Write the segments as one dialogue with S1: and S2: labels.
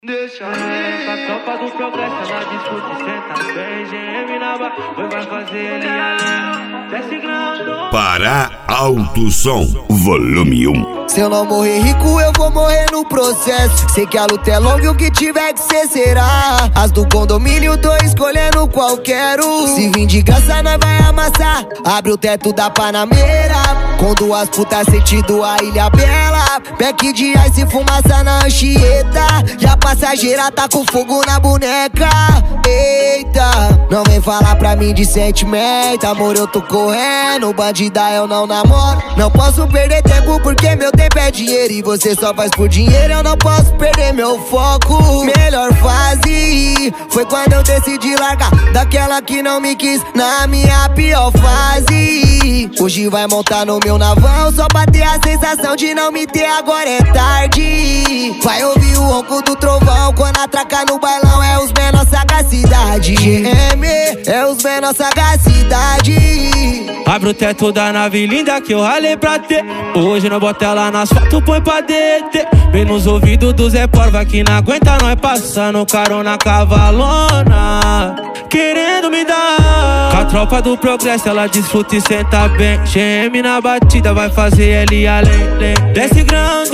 S1: Deixa eu com a tropa do progresso, ela disputa e senta bem. GM na barra, vai fazer ele além. Desce grandão.
S2: Pará Alto Som, volume 1.
S3: Se eu não morrer rico, eu vou morrer no processo. Sei que a luta é longa e o que tiver que ser será. As do condomínio, tô escolhendo qual quero. Se vir de graça, nós vai amassar. Abre o teto da Panameira, com duas putas sentido a Ilha Bela. Pack de ice, fumaça na Anchieta. E a passageira tá com fogo na boneca. Eita, não vem falar pra mim de sentimento. Amor, eu tô correndo, bandida eu não namoro. Não posso perder tempo porque meu tempo é dinheiro e você só faz por dinheiro. Eu não posso perder meu foco. Melhor fase foi quando eu decidi largar daquela que não me quis na minha pior fase. Hoje vai montar no meu navão só pra ter a sensação de não me ter, agora é tarde. Vai ouvir o ronco do trovão quando atracar no bailão, é os menor sagacidade. GM é os menor sagacidade.
S1: Abre o teto da nave linda que eu ralei pra ter. Hoje não bota ela no asfalto, põe pra deter. Vem nos ouvidos do Zé Porva que não aguenta nós passando carona cavalona, querendo me dar. Com a tropa do progresso ela desfruta e senta bem. GM na batida vai fazer ele além. Desce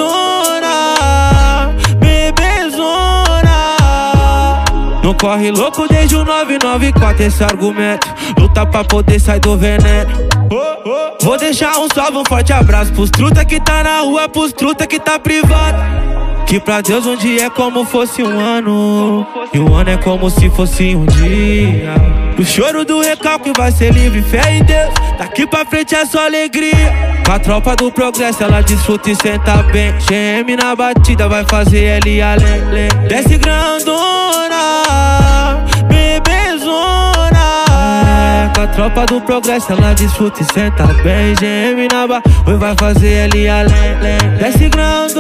S1: grandona, bebezona. Não corre louco desde o 994 esse argumento. Luta pra poder sair do veneno. Vou deixar um salve, um forte abraço pros truta que tá na rua, pros truta que tá privado. Que pra Deus um dia é como fosse um ano, e um ano é como se fosse um dia. O choro do recalque vai ser livre, fé em Deus. Daqui pra frente é só alegria. Com a tropa do progresso ela desfruta e senta bem. GM na batida vai fazer ele além. Desce grandona, bebezona. Com a tropa do progresso ela desfruta e senta bem. GM na batida vai fazer ele além. Desce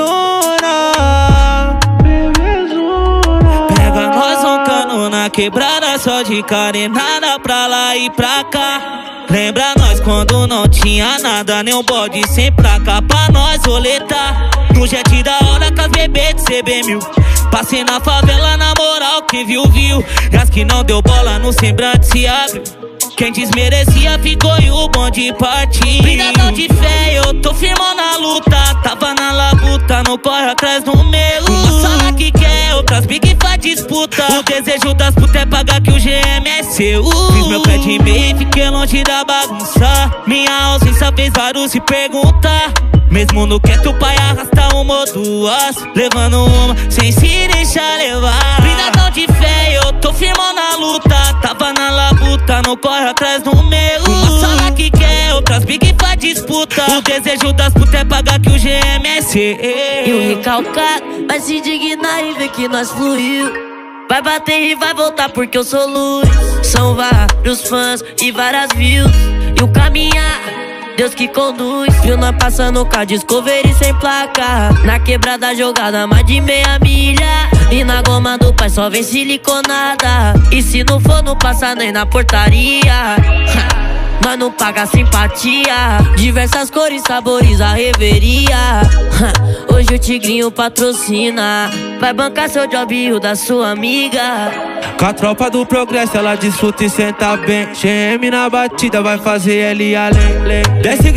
S1: grandona, bebezona.
S4: Pega nós roncando na quebrada só de carenada pra lá e pra cá. Lembra nós quando não tinha nada, nem um bode sem placa pra nós roletar. No jet da hora com as bebês de CB1000. Passei na favela na moral, quem viu, viu. E as que não deu bola no semblante se abriu. Quem desmerecia ficou e o bonde partiu. Brindação de fé, eu tô firmão na luta. Tava na labuta, não corre atrás do meu. Uma sala que quer, outras big faz disputa. O desejo das putas é pagar que o GM é seu. Fiz meu pé de meio e fiquei longe da bagunça. Minha ausência fez vários se perguntar. Mesmo no quieto o pai arrasta uma ou duas, levando uma sem se deixar levar. Brindação de fé, eu tô firmão na luta. Tava na labuta, não corre atrás do meu. Uma sala que quer, outras big faz disputa. O desejo das putas é pagar que o GM é seu.
S5: E o recalcado vai se dignar e ver que nós fluiu. Vai bater e vai voltar porque eu sou luz. São vários fãs e várias views. E o caminhar, Deus que conduz. Viu nós passando com a Discovery sem placa. Na quebrada jogada mais de meia milha. E na goma do pai só vem siliconada. E se não for não passa nem na portaria. Nós não paga simpatia. Diversas cores, sabores, a reveria. Hoje o Tigrinho patrocina. Vai bancar seu job e o da sua amiga.
S1: Com a tropa do progresso ela desfruta e senta bem. GM na batida vai fazer ele além. Desce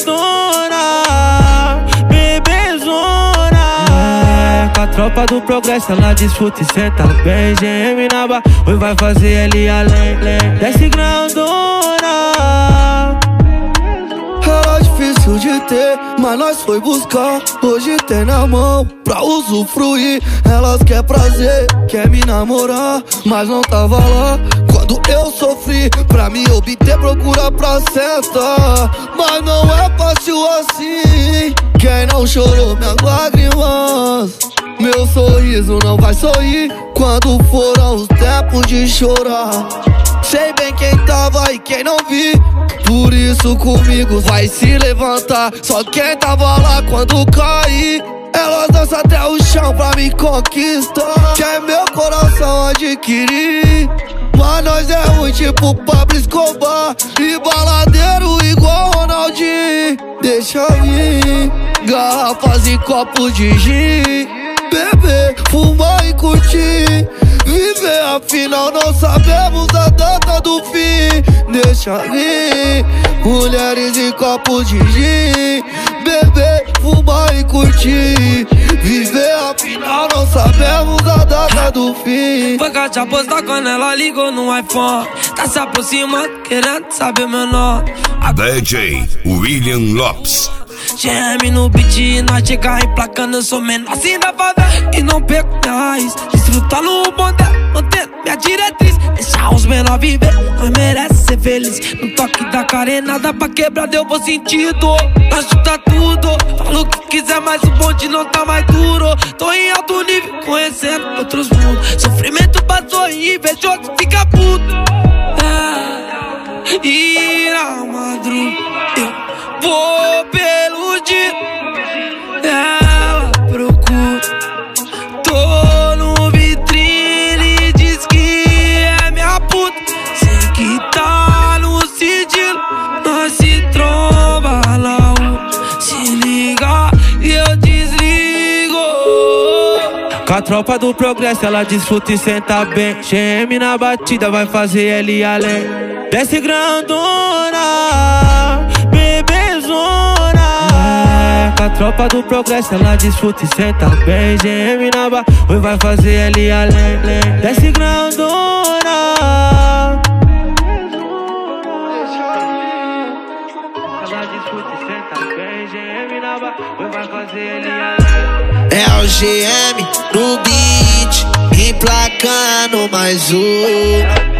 S1: grandona, bebezona. Com a tropa do progresso ela desfruta e senta bem. GM na batida vai fazer ele além. Desce grandona.
S6: Era difícil de ter, mas nós foi buscar. Hoje tem na mão pra usufruir. Elas quer prazer, quer me namorar, mas não tava lá quando eu sofri. Pra me obter procura pra sentar, mas não é fácil assim. Quem não chorou minhas lágrimas, meu sorriso não vai sorrir quando foram os tempos de chorar. Sei bem quem tava e quem não vi, por isso comigo vai se levantar. Só quem tava lá quando caí, elas dançam até o chão pra me conquistar. Quer meu coração adquirir, mas nós é ruim tipo Pablo Escobar e baladeiro igual Ronaldinho. Deixa vir garrafas e copos de gin. beber, fumar e curtir, viver, afinal não sabemos a data do fim. Deixa vir, mulheres e copos de gin, beber, fumar e curtir, viver, afinal não sabemos a data do fim.
S7: Foi caixa postar quando ela ligou no iPhone, tá se aproximando, querendo saber meu nome.
S2: DJ William Lopes.
S7: GM no beat, nós chega emplacando, eu sou menor assim da favela e não perco minha raiz. Desfrutar no bonde, mantendo minha diretriz, deixar os menores viver, nós merece ser feliz. No toque da carenada pra quebrar deu bom sentido. Nós chuta tudo, fala o que quiser, mas o bonde não tá mais duro. Tô em alto nível, conhecendo outros mundos. Sofrimento passou e invejoso fica puto. E na madrugada eu vou pelo dia, ela procura. Tô no vitrine, diz que é minha puta. Sei que tá no sigilo, nós se tromba na rua. Se liga e eu desligo.
S1: Com a tropa do progresso ela desfruta e senta bem. GM na batida vai fazer ele ir além. Desce grandona, bebezona. Com a tropa do progresso ela desfruta e senta bem. GM na batida vai fazer ele ir além. Desce grandona, ela desfruta e senta bem. GM na batida vai fazer ele ir além.
S3: É o GM no beat, emplacando mais um.